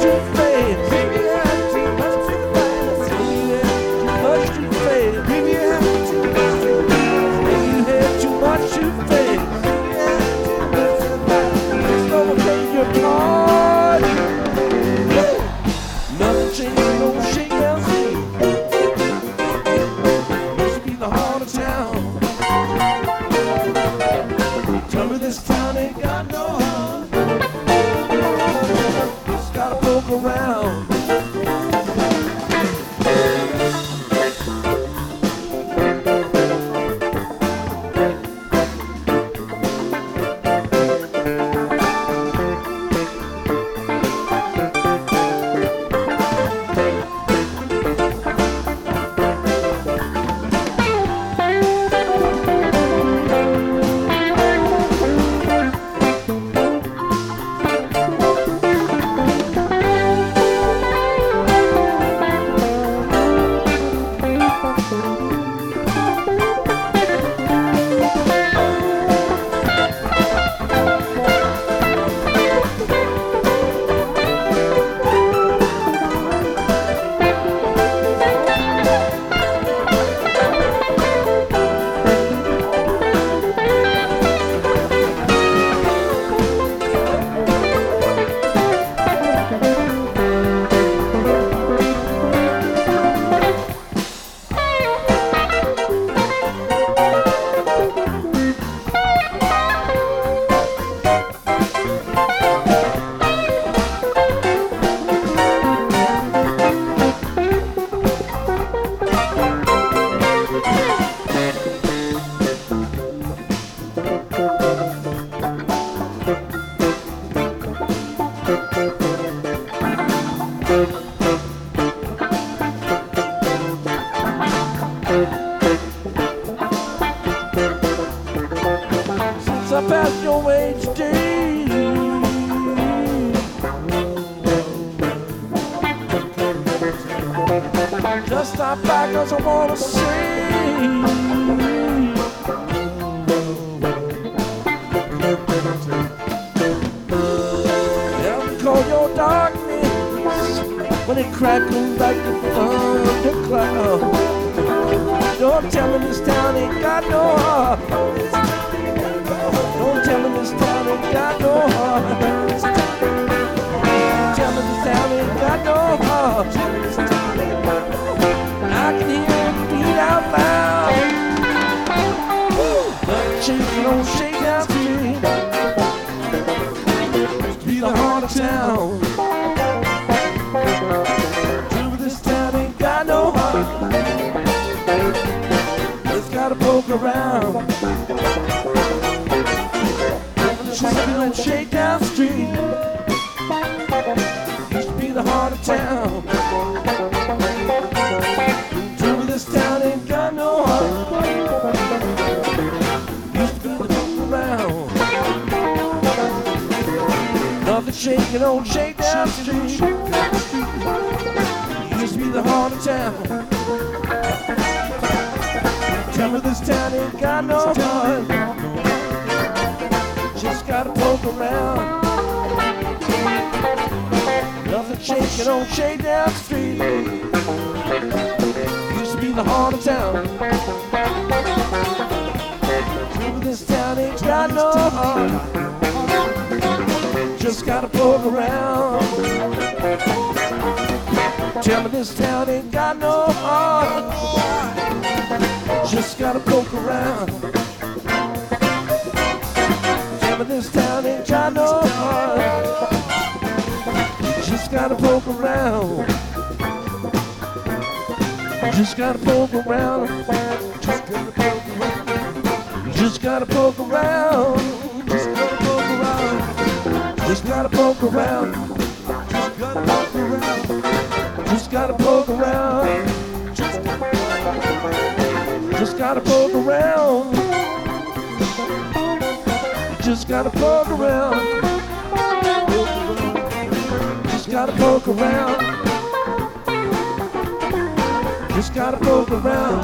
too fast. Baby, you had too much too fast. Baby, you had too much too fast. Baby, you had too much too fast. Baby, you had too much too fast. It's gonna take your part. Nothing changes, no shakedown scene. Used to be the heart of town. Tell me this town ain't got no heart. Just gotta poke around. Since I passed your age today, just stop by 'cause I wanna see. Help me call your darkness when it crackles like the thundercloud. Don't tell me this town ain't got no heart. Don't tell me this town ain't got no heart. Tell me this town ain't got no heart. I can hear it beat out loud. Nothing shaking on Shakedown Street. Be the heart of town. True, this town ain't got no heart. Just gotta poke around. Shaking on Shakedown Street. Used to be the heart of town. True, this town ain't got no heart. Used to be the poke around. Nothing shaking on Shakedown Street. Used to be the heart of town. Tell me this town ain't got no heart. Just gotta poke around. Nothing shaking on Shakedown Street. Used to be the heart of town. True, this town ain't got no heart. Just gotta poke around. Tell me this town ain't got no heart. Just gotta poke around. Tell me this town ain't got no heart. Just gotta poke around. Just gotta poke around. Just gotta poke around. Just gotta poke around. Just gotta poke around. Just gotta poke around. Just gotta poke around. Just gotta poke around. Just gotta poke around. Just gotta poke around.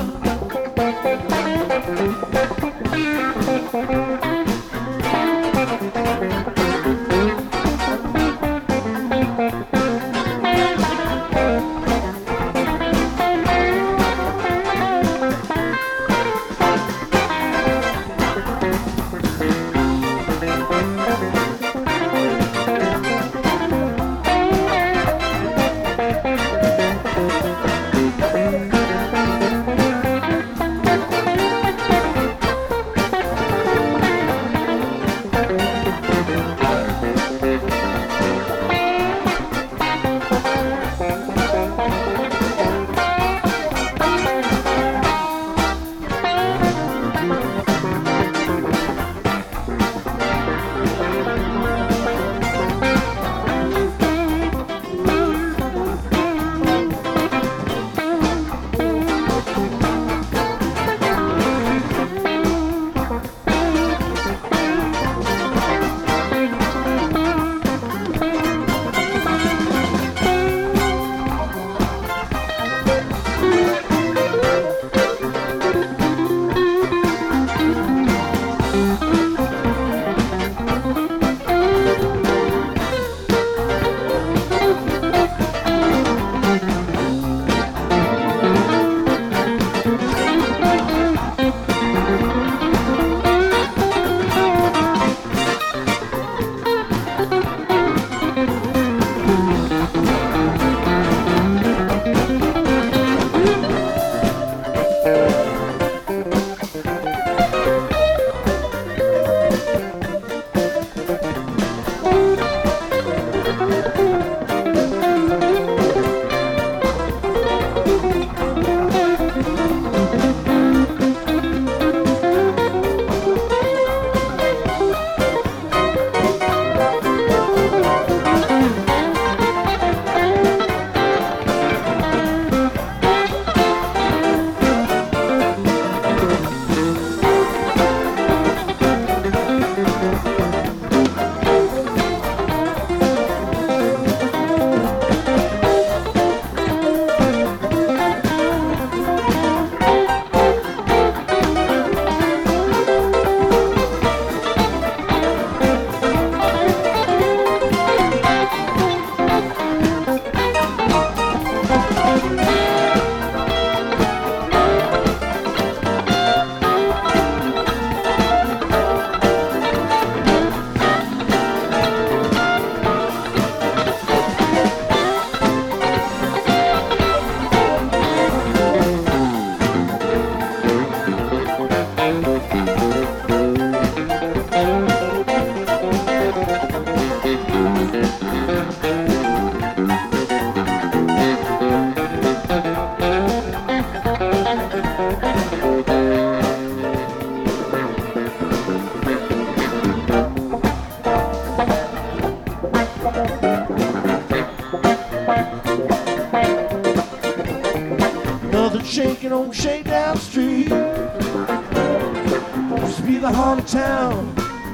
Another shaking on Shakedown Street. Used to be the heart of town.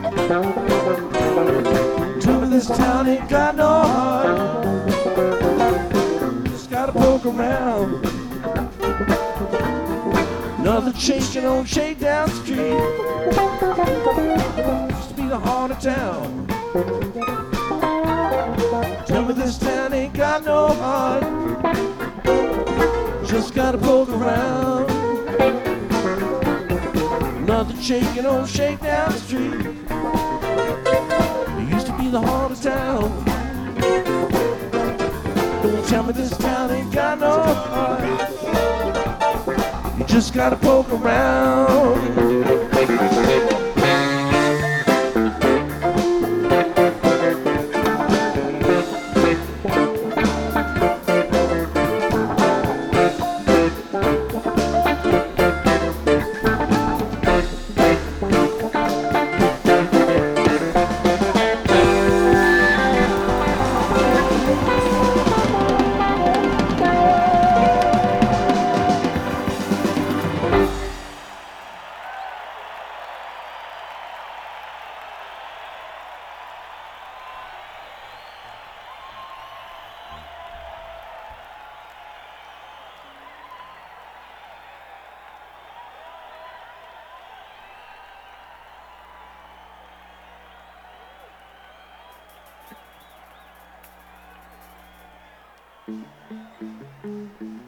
Told me this town ain't got no heart. Just gotta poke around. Another shaking on Shakedown Street. Used to be the heart of town. Tell me this town ain't got no heart. Just gotta poke around. Another shaking on Shakedown Street. It used to be the heart of town. Don't tell me this town ain't got no heart. You just gotta poke around. Thank you.